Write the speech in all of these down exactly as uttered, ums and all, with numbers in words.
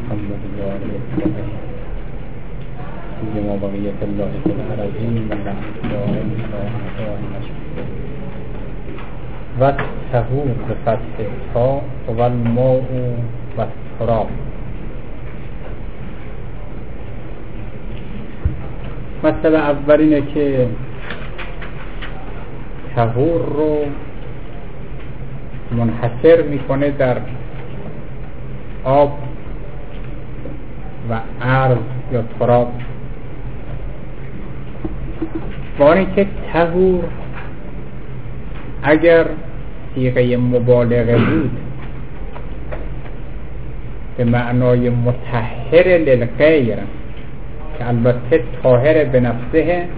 محمد وآله الطاهرين بما بقية الله في الأرضين ولعنة دائم على أعدائهم أجمعين. والطهور بفتح التاء والماء والتراب. مطلب اول اینه که طهور رو منحصر میکنه در آب و ارض یا تراب، با اینکه طهور اگر صیغه مبالغه بود به معنای مطهر للغیر که البته طاهر به نفسه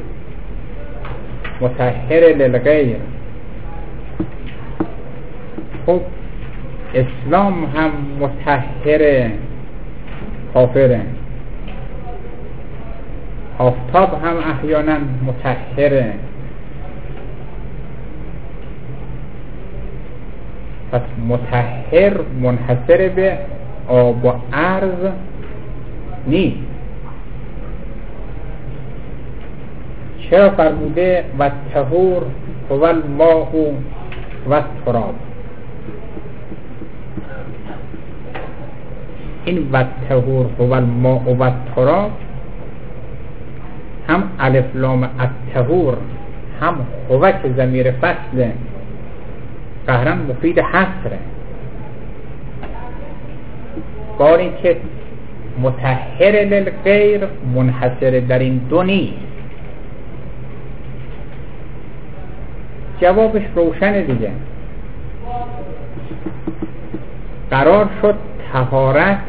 مطهر للغیر. خب اسلام هم مطهر کافره، آفتاب هم احیانا مطهره. پس مطهر منحصر به آب و ارض نیست. چرا فرموده و طهور هو الماء و التراب؟ این و طهور هو الماء و التراب هم الف لام الطهور هم هو که ضمیر فصله قهرا مفید حصره، بار این که مطهر للغیر منحصر در این دو نیست. جوابش روشن دیگه. قرار شد طهارت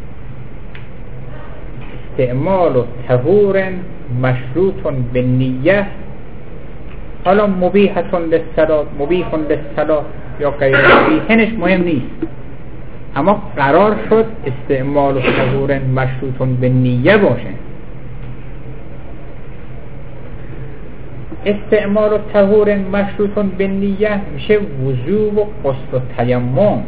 استعمال و طهور مشروط به نیت، حالا مبیحتون للصلاة مبیحون للصلاة یا غیر مبیحنش مهم نیست، اما قرار شد استعمال و طهور مشروط به نیت باشه. استعمال و طهور مشروط به نیت میشه وضو و غسل و تیمم.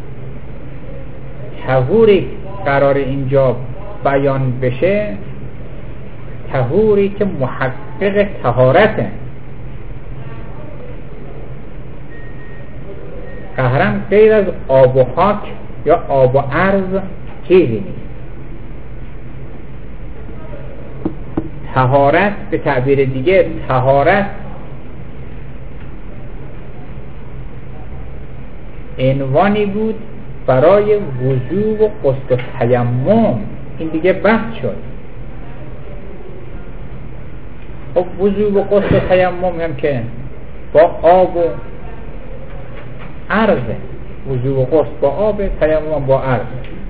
طهوری قرار اینجا بیان بشه طهوری که محقق طهارته، قهرا غیر از آب و خاک یا آب و ارض چیزی نیست. طهارت به تعبیر دیگه طهارت عنوانی بود برای وضو و غسل و تیمم. این دیگه بحث شد. خب وضو و غسل و تیمم هم که با آب و ارض، وضو و غسل با آب، تیمم با ارض.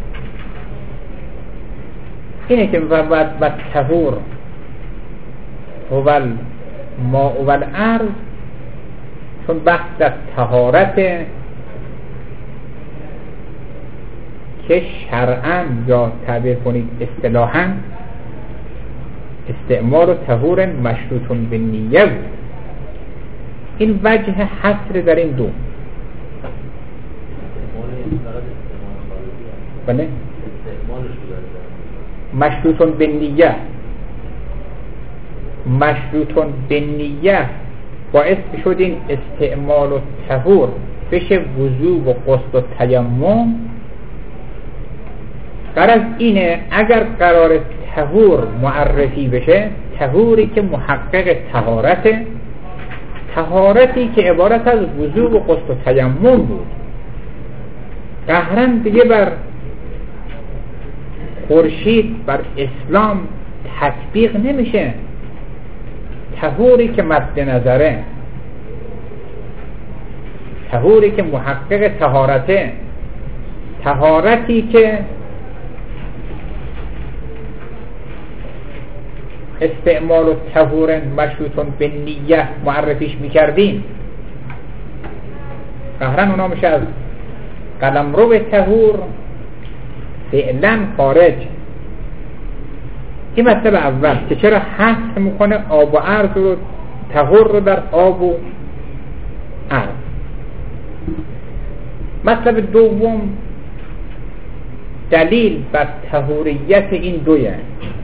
اینه که بعد بعد طهور هو الماء و الارض، چون بحث در طهارت که شرعاً یا تعبیر کنید اصطلاحاً استعمال و طهور مشروط به نیت بود. این وجه حصر در این دو. بله؟ مشروط به نیت مشروط به نیت باعث شد این استعمال و طهور بشه وضو و غسل و تیمم. غرض اینه اگر قرار طهور معرفی بشه، طهوری که محقق طهارته، طهارتی که عبارت از وضو و غسل و تیمم بود، قهرا دیگه بر خورشید بر اسلام تطبیق نمیشه. طهوری که مد نظره، طهوری که محقق طهارته، طهارتی که استعمال و طهور مشروط به نیت معرفیش میکردیم، قهرن اونا میشه از قلمرو به طهور فعلا خارج. این مطلب اول که چرا حث میکنه آب و ارض رو، طهور رو در آب و ارض. مطلب دوم دلیل بر طهوریت این دویه.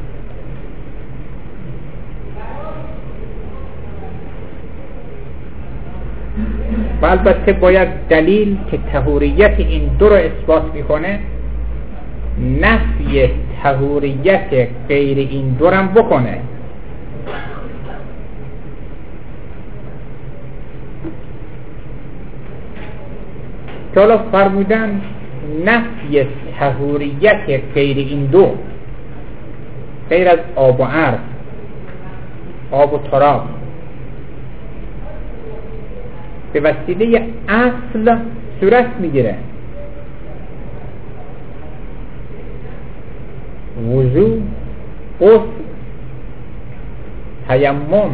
و البته باید دلیل که طهوریت این دو رو اثبات میکنه نفی طهوریت غیر این دو رو بکنه. که حالا فرمودن نفی طهوریت غیر این دو، غیر از آب و عرض، آب و تراب، به وسیله اصل صورت میگیره. وضو، غسل، تیمم،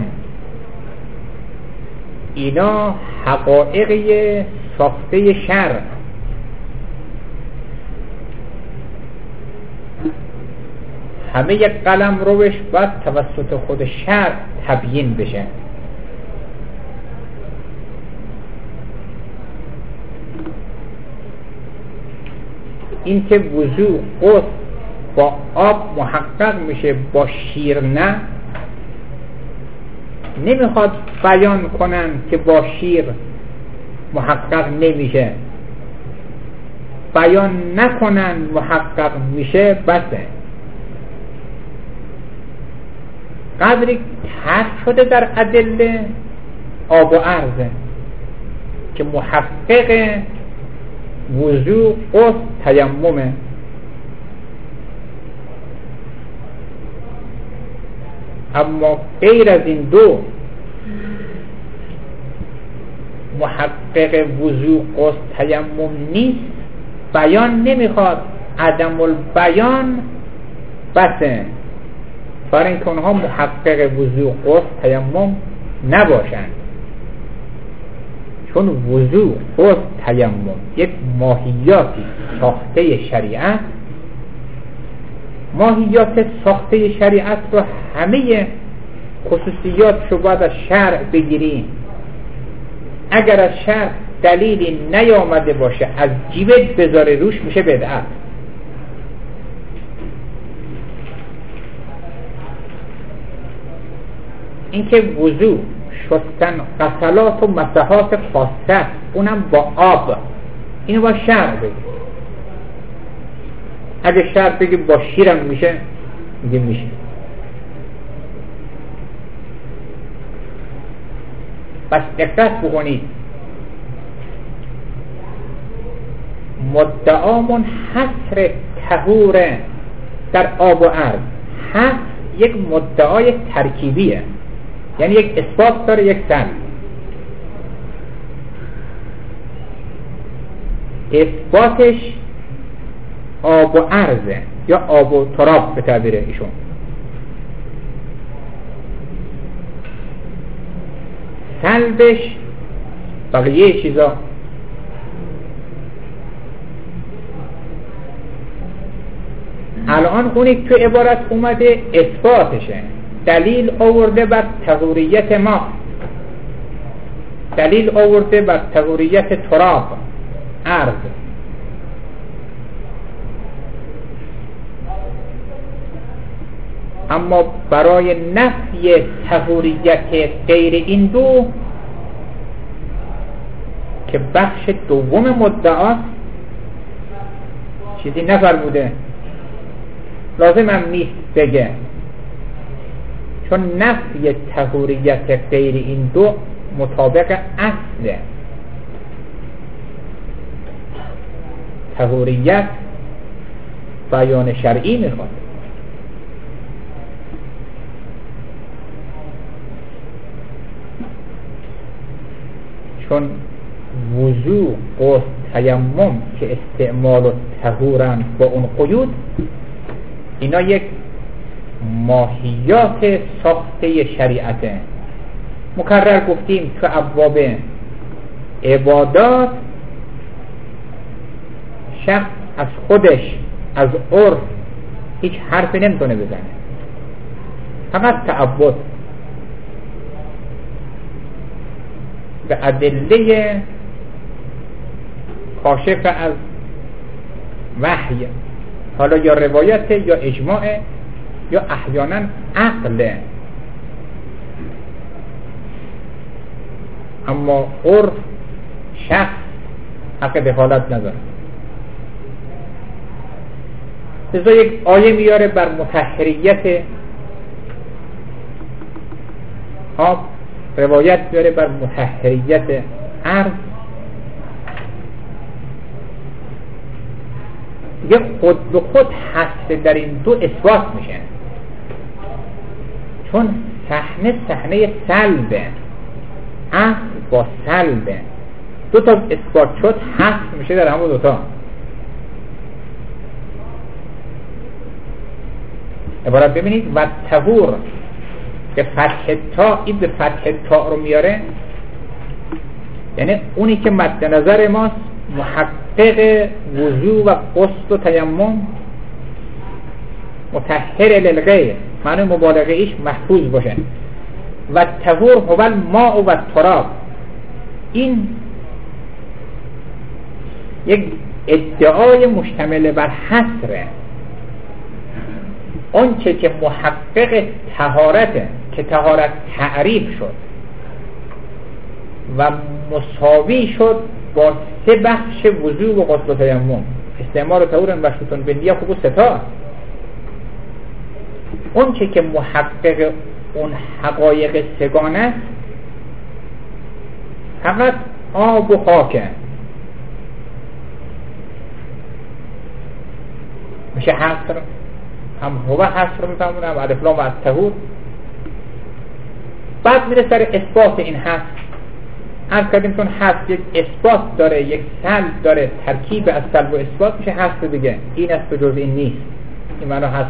اینا حقایقی ساخته شرع. همه یک قلم روش باید توسط خود شرع تبیین بشه. این که وضو، غسل با آب محقق میشه، با شیر نه، نمیخواد بیان کنن که با شیر محقق نمیشه. بیان نکنن محقق میشه بسه. قدری ترک شده در ادله آب و عرضه که محقق وضو، غسل، تیممه. اما غیر از این دو محقق وضو، غسل، تیمم نیست، بیان نمیخواد، عدم البیان بسه، برای اینکه اونها محقق وضو، غسل، تیمم نباشند. چون وضو، غسل، تیمم یک ماهیاتی ساخته شریعت، ماهیات ساخته شریعت رو همه خصوصیات رو باید از شرع بگیری. اگر از شرع دلیلی نیامده باشه از جیبت بذاره روش، میشه بدعت. اینکه وضو، شستن، غسلات و مسحات خاصه، اونم با آب، اینو با شرع بگی. اگه شرع بگی با شیرم میشه، میگه میشه. پس دقت بکنید، مدعامون حصر طهور در آب و عرض، حصر یک مدعای ترکیبیه، یعنی یک اثبات داره، یک سلب. اثباتش آب و عرضه یا آب و تراب به تعبیر ایشون. سلبش بقیه چیزا. الان اونی تو عبارت اومده اثباتشه، دلیل آورده بر طهوریت ما، دلیل آورده بر طهوریت تراب، عرض. اما برای نفی طهوریت غیر این دو که بخش دوم مدعاست، چیزی نفرموده، لازم هم نیست بگه، چون نفی طهوریت غیر این دو مطابق اصله. طهوریت بیان شرعی میخواد. چون وضو، غسل، تیمم که استعمال و طهورن با اون قیود، اینا یک ماهیات ساخته شریعته. مکرر گفتیم تو ابواب عبادات شخص از خودش، از عرف هیچ حرفی نمیتونه بزنه، فقط تعبد به ادله کاشف از وحی حالا یا روایت یا اجماع یا احیانا عقل، اما عرف شخص حق دخالت نداره. لذا یک آیه میاره بر مطهریت آب، روایت میاره بر مطهریت عرض، دیگه خود به خود هست در این دو اثبات میشه، چون صحنه صحنه سلبه، اصل با سلبه، دو تا اثبات شد هست میشه در همون دوتا. عبارت ببینید و طهور که فتح تا، این به فتح تا رو میاره، یعنی اونی که مد نظر ماست محقق وضو و غسل و تیمم، مطهر للغیر، معنی مبالغه ایش محفوظ باشه. و طهور هو الماء و التراب، این یک ادعای مشتمل بر حصره. اون چه که محقق طهارته که طهارت تعریف شد و مساوی شد با سه بخش وضو و غسل و تیمم، استعمال طهور مشروط بالنیه خوب ستا. اون چه که محقق اون حقایق سگانه است فقط آب و خاکه، میشه حصر، هم هو حصر میفهمونه، هم الف لام و الطهور. بعد میره سر اثبات این حصر. عرض کردیم چون حصر یک اثبات داره، یک سلب داره، ترکیب از سلب و اثبات میشه حصر دیگه. این است به جز این نیست، این معنی حصر.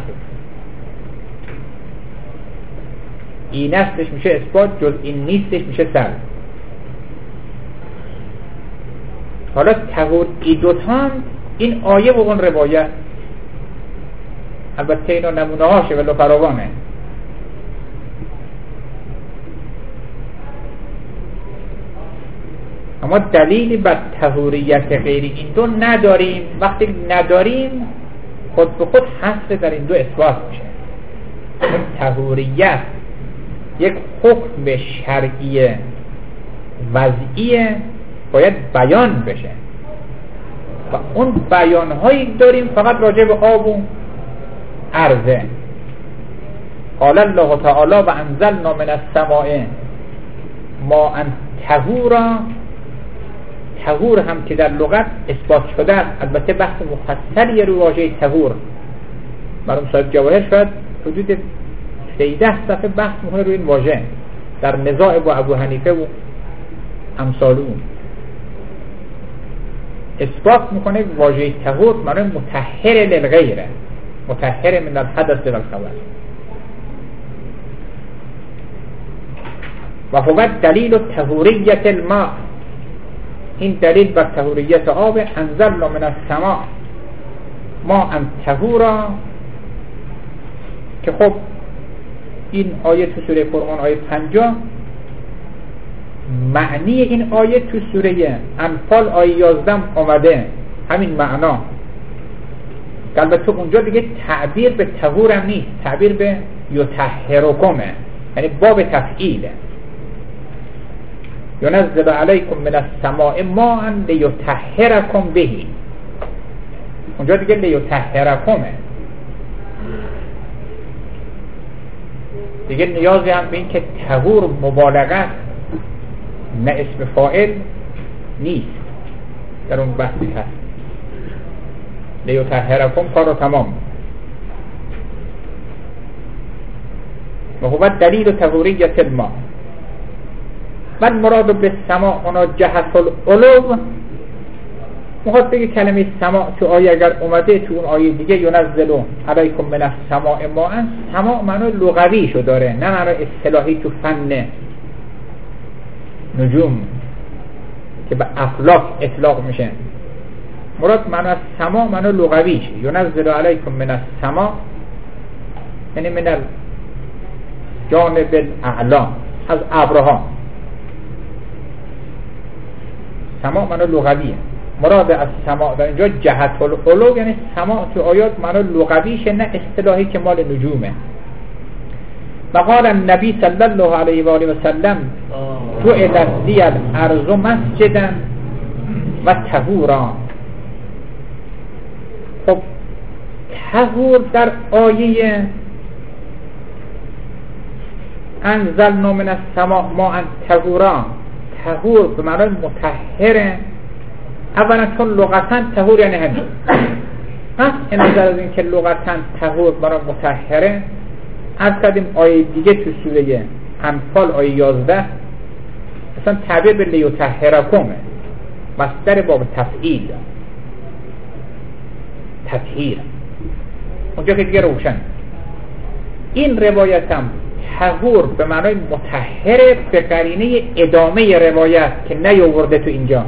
این استش میشه اثبات، جز این نیستش میشه سلب. حالا طهور ای دوتان، این آیه و اون روایت، البته اینا نمونه هاشه ولو فراوانه. اما دلیلی بر طهوریت غیر این دو نداریم. وقتی نداریم خود به خود حصر در این دو اثبات میشه. اون طهوریت یک حکم شرعی وضعیه، باید بیان بشه و اون بیانهایی داریم فقط راجع به آب و عرضه. قال الله تعالی و انزلنا من السماء ماء طهورا. طهور هم که در لغت اثبات شده است، البته بحث مفصلی رو واژه طهور مرحوم صاحب جواهر شاید حدود سیزده صفحه بحث میکنه روی این واژه در نزاع با ابو حنیفه و امثال اون. اثبات میکنه واژه طهور معنی مطهر للغیره، مطهر من الحدث والخبث. و هو دلیل طهوریت الماء، این دلیل بر طهوریت آب. انزلنا من السماء ماء طهورا، که خب این آیه تو سوره قرآن آیه پنجاه، معنی این آیه تو سوره انفال آیه یازده آمده همین معنا. البته اونجا دیگه تعبیر به طهور هم نیست، تعبیر به یطهرکمه، یعنی باب تفعیله. ینزل علیکم من السماء ماء لیطهرکم به، اونجا دیگه لیطهرکمه، دیگه نیازی هم به این که طهور مبالغه نه اسم فاعل نیست، در اون بحثی هست. لیطهرکم کار رو تمام. و هو دلیل طهوریت الماء. و مراد به سماع اونا جهت العلو، میخواد بگه کلمه سماع تو آیه اگر اومده تو اون آیه دیگه ینزل علیکم من السماء ماء، سماع معنی لغوی شو داره، نه معنی اصطلاحی تو فن نجوم که به افلاک اطلاق میشه. مراد معنی از سماع معنی لغویش، ینزل علیکم من السماء یعنی من الجانب الاعلا، از ابرها. سماع معنی لغویه. مراد از سماع در اینجا جهت العلو، یعنی سماع تو آیات معنی لغویشه نه اصطلاحی که مال نجومه. وقال النبی صلی الله علیه و آله و سلم جعلت لی الارض مسجدا و طهورا. خب طهور در آیه انزلنا من السماء ماء طهورا، طهور به معنای مطهره. اولا چون لغتا طهور یعنی همین، پس این نظر از این که لغتا طهور برای مطهره، از کردیم آیه دیگه تو سوره انفال آیه یازده اصلا تعبیر به لیطهرکمه، مصدر باب تفعیل تطهیر، اونجا که دیگه روشن. این روایت هم طهور به معنای مطهره به قرینه ادامه روایت که نیاورده تو اینجا.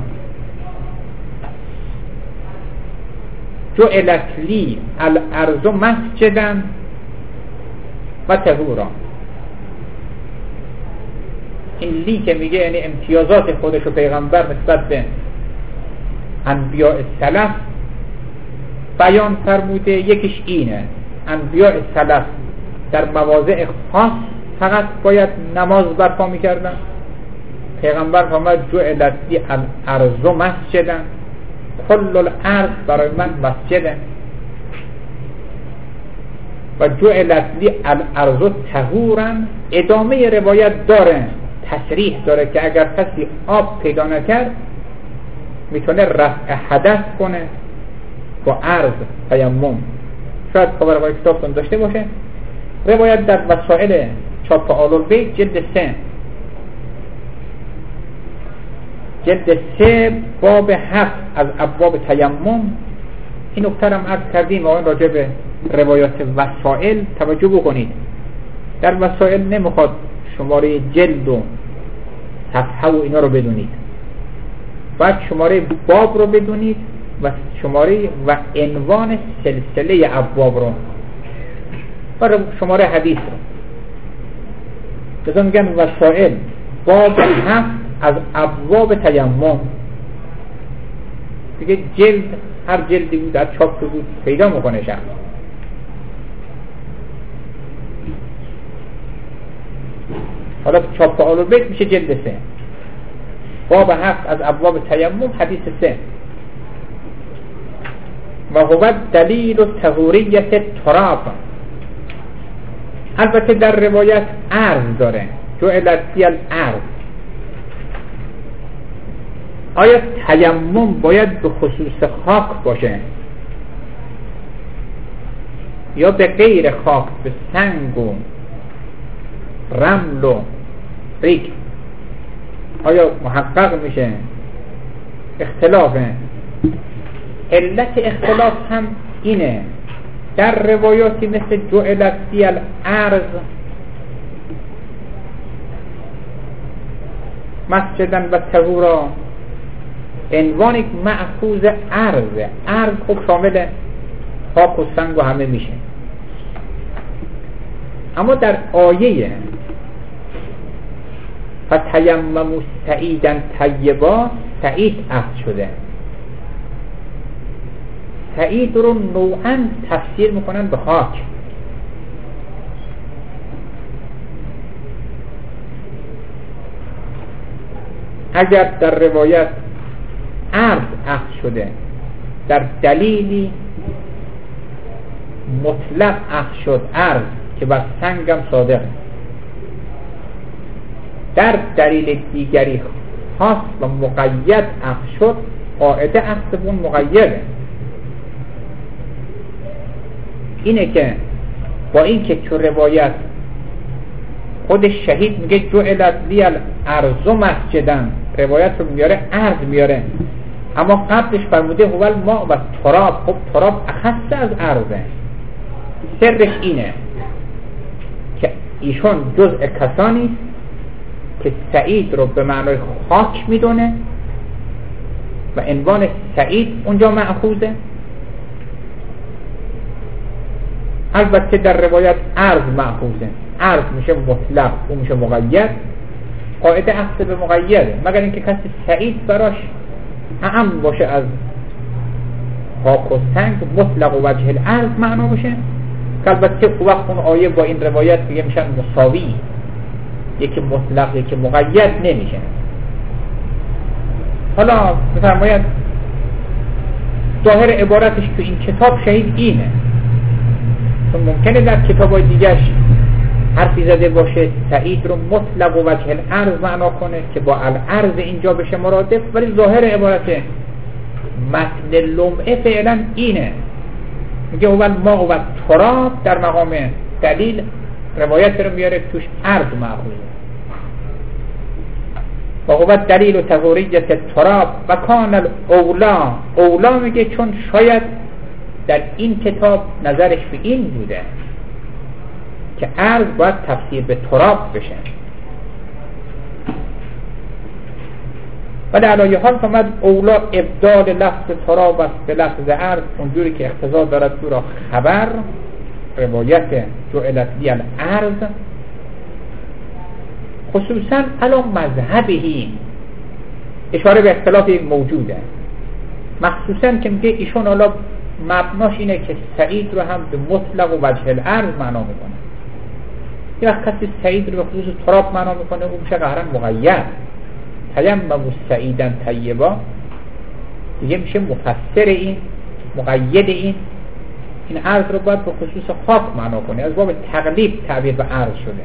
جعلت لی الارض مسجدا و طهورا. این لی که میگه یعنی امتیازات خودش و پیغمبر نسبت به انبیاء سلف بیان فرموده. یکیش اینه انبیاء سلف در مواضع خاص فقط باید نماز برپا میکردن. پیغمبر فرمود جعلت لی الارض مسجدا، کل الارض برای من مسجده. و جعلت لی الارض طهورا، ادامه روایت داره، تصریح داره که اگر کسی آب پیدا نکرد میتونه رفع حدث کنه با عرض تیمم. شاید خبرهای کتابتون داشته باشه روایت در وسائل چاپ آل‌البیت جلد سه جلد سه باب هفت از ابواب تیمم. این نکته هم عرض کردیم و آن راجع به روایات وسائل توجه بکنید. در وسائل نمیخواد شماره جلد و صفحه و اینا رو بدونید، باید شماره باب رو بدونید و شماره و عنوان سلسله ابواب رو و شماره حدیث رو. بذار میگن وسائل باب هفت از ابواب تیمم. دیگه جلد هر جلدی بود در چاپ بود پیدا میکنه شخص. حالا چاپ آل‌البیت میشه جلد سه، باب هفت از ابواب تیمم حدیث سه. و هو دلیل طهوریت تراب. البته در روایت عرض داره جعلت لی الارض. آیا تیمم باید به خصوص خاک باشه یا به غیر خاک، به سنگ و رمل و ریگ؟ آیا محقق میشه؟ اختلافه. علت اختلاف هم اینه در روایاتی مثل جعلت لی الارض مسجدا و طهورا، عنوان مأخوذ عرض. عرض خب شامل خاک و سنگ و همه میشه. اما در آیه فتیمموا صعیدا طیبا، سعید اخذ شده. سعید رو نوعا تفسیر میکنن به خاک. اگر در روایت عرض اخذ شده در دلیلی مطلق اخذ شد عرض که بر سنگم صادق، در دلیل دیگری خاص و مقید اخذ شد، قاعده اخذ اون مقیده. اینه که با این که تو روایت خود شهید میگه جعلت لی الارض مسجدن، روایت رو میاره عرض میاره، اما قبلش فرموده هو الماء و تراب. خب تراب اخص از عرضه. سرش اینه که ایشون جزء کسانی که سعید رو به معنای خاک میدونه و عنوان سعید اونجا مأخوذه. البته در روایت عرض مأخوذه. عرض میشه مطلق، اون میشه مقید. قاعده اخذ به مقیده، مگر اینکه کسی سعید براش اعم باشه از خاک و سنگ مطلق و وجه الارض معنا باشه، که البته وقت اون آیه با این روایت دیگه میشن مساوی، یکی مطلق یکی مقید نمیشه. حالا بفرماید ظاهر عبارتش تو این کتاب شهید اینه، چون ممکنه در کتابای دیگرش حرفی زده باشه سعید رو مطلق و وجه الارض معنا کنه که با الارض اینجا بشه مرادف، ولی ظاهر عبارت متن لمعه فعلا اینه، میگه اول ما و تراب، در مقام دلیل روایت رو میاره توش ارض مأخوذه و هو دلیل و طهوریت تراب و کان الاولا. اولا میگه چون شاید در این کتاب نظرش به این بوده که ارض باید تفسیر به تراب بشه، و در آیه حال فرمود اولا ابدال لفظ تراب است به لفظ ارض، اونجوری که اقتضا دارد تو را خبر روایت جعلت لی الارض، خصوصا الان مذهبی اشاره به اختلاف موجوده، مخصوصا که میگه ایشون حالا مبناش اینه که سعید رو هم به مطلق و وجه الارض معنا میکنه. یه وقت کسی سعید رو به خصوص تراب معنا میکنه اون میشه قهرن مقید، تیمموا سعیدا طیبا دیگه میشه مفسر این، مقید این این ارض رو باید به خصوص خاک معنا کنه، از باب تقلیب تعبیر به ارض شده.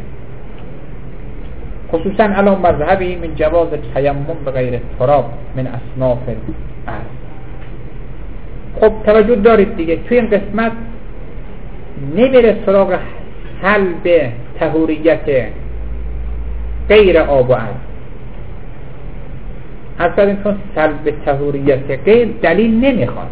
خصوصا الان مذهبی من جواز تیمم به غیر تراب من اصناف الارض. خب توجه دارید دیگه توی این قسمت نمیره سراغ حلب طهوریت غیر آب و ارض، اصلا چون سلب طهوریت غیر دلیل نمیخواد.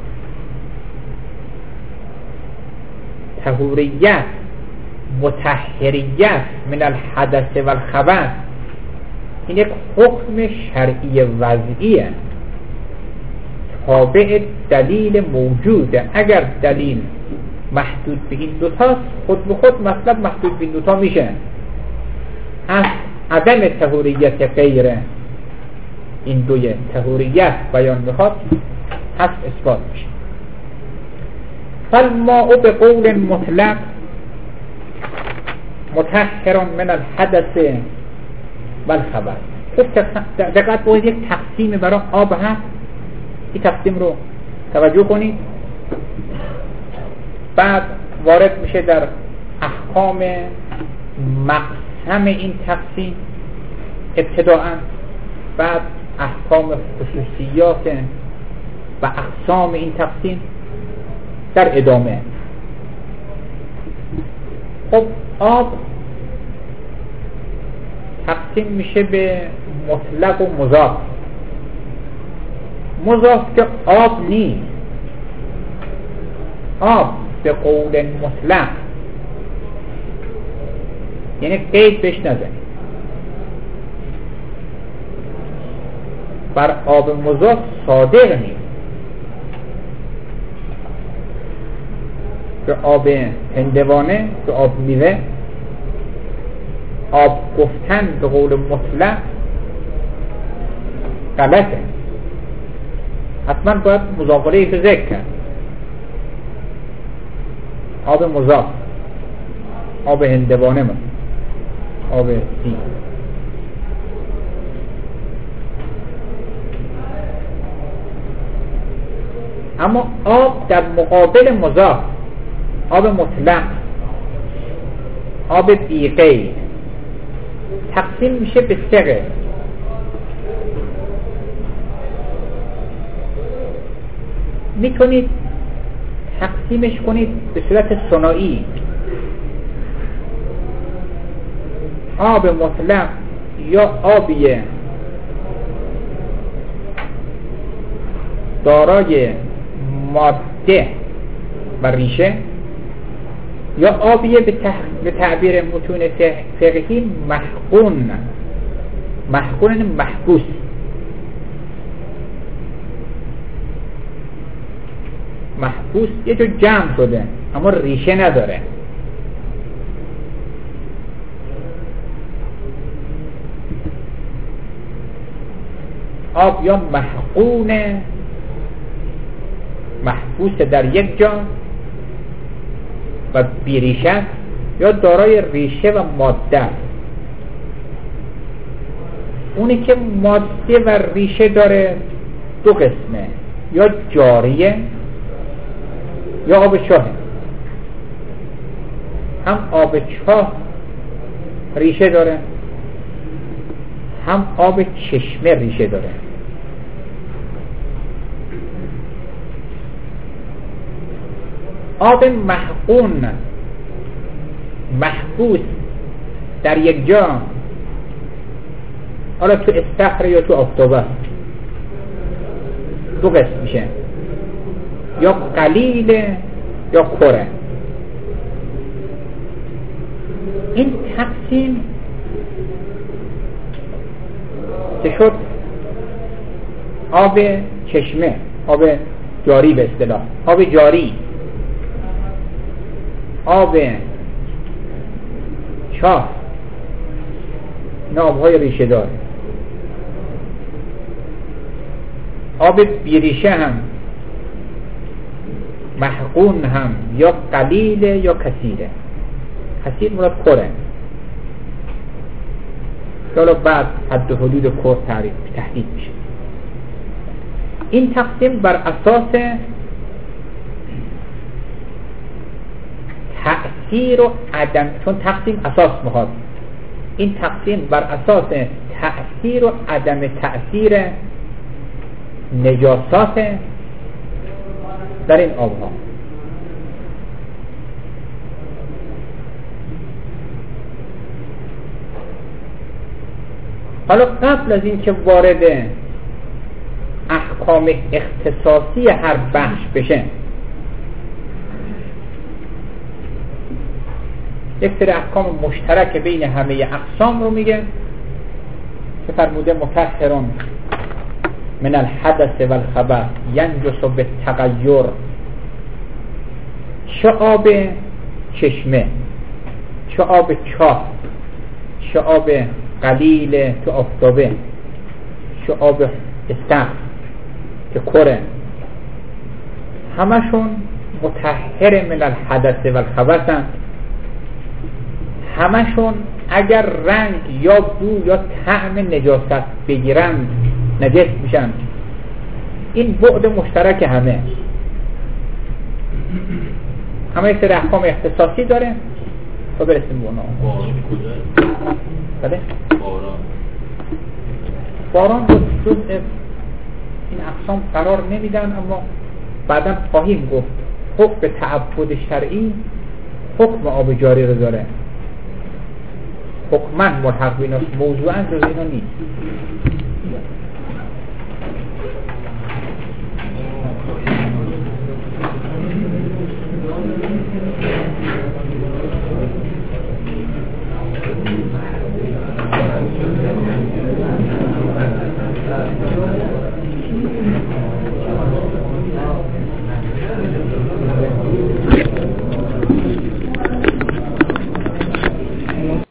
طهوریت مطهریت من الحدث و الخبث این یک حکم شرعی وضعیه تابع دلیل موجوده. اگر دلیل محدود به این دوتاست خود به خود مطلب محدود به این دوتا میشه، از عدم طهوریت غیر این دوی طهوریت بیان میخواد پس اثبات میشه. فالماء به قول مطلق مطهر من الحدث و الخبث. دقت باید یک تقسیم برای آب هست، این تقسیم رو توجه کنید. بعد وارد میشه در احکام مقسم این تقسیم ابتداءً، بعد احکام خصوصیات و اقسام این تقسیم در ادامه. خب آب تقسیم میشه به مطلق و مضاف. مضاف که آب نیست، آب به قول مطلق یعنی قید بهش نزنید. بر آب مضاف صادق نیست، به آب هندوانه، به آب میوه آب گفتن به قول مطلق غلطه، حتما باید مضافه ایش ذکر کرد. آب مضاف، آب هندوانه من، آب سی. اما آب در مقابل مضاف، آب مطلق، آب بیغیر تقسیم میشه به سه قسم. میتونید تقسیمش کنید به صورت ثنایی، آب مطلق یا آبی دارای ماده و ریشه، یا آبیه به, تح... به تعبیر متون فقهی محقون. محقون محبوس. محبوس یه جو جمع شده اما ریشه نداره. آب یا محقون محبوس در یک جا و بیریشه است یا دارای ریشه و ماده است. اونی که ماده و ریشه داره دو قسمه، یا جاریه یا آب چاه. هم آب چاه ریشه داره، هم آب چشمه ریشه داره. آب محقون محبوس در یک جا، حالا تو استخر یا تو آفتابه، دو قسم میشه، یا قلیل یا کره. این تقسیم که شد آب چشمه، آب جاری به اصطلاح، آب جاری، آب چاه، این آبهای ریشه دار. آب بیریشه هم محقون هم یا قلیله یا کثیره. کثیر مراد کره، حالا بعد حد و حدود کره تعریف تحدید میشه. این تقسیم بر اساس تأثیر و عدم، چون تقسیم اساس میخواد، این تقسیم بر اساس تأثیر و عدم تأثیر نجاسات در این آبها. حالا قبل از این که وارد احکام اختصاصی هر بخش بشه، یک سری احکام مشترک بین همه اقسام رو میگه که فرموده مطهرون من الحدث والخبث ینجس بالتغیر. چه آب چشمه، چه آب چاه، چه آب قلیل تو آفتابه، چه آب استخر که کره، همشون مطهر من الحدث والخبث هستند. همشون اگر رنگ یا بو یا طعم نجاست بگیرند نجس میشن. این بعد مشترک همه همه سر احکام اختصاصی داره. تا برسیم به اونا. بله؟ باران باران جز این اقسام قرار نمیدن، اما بعدا خواهیم گفت حکم تعبد شرعی حکم آب جاری رو داره. حکماً ملحق بیناست، موضوعاً جز اینا نیست.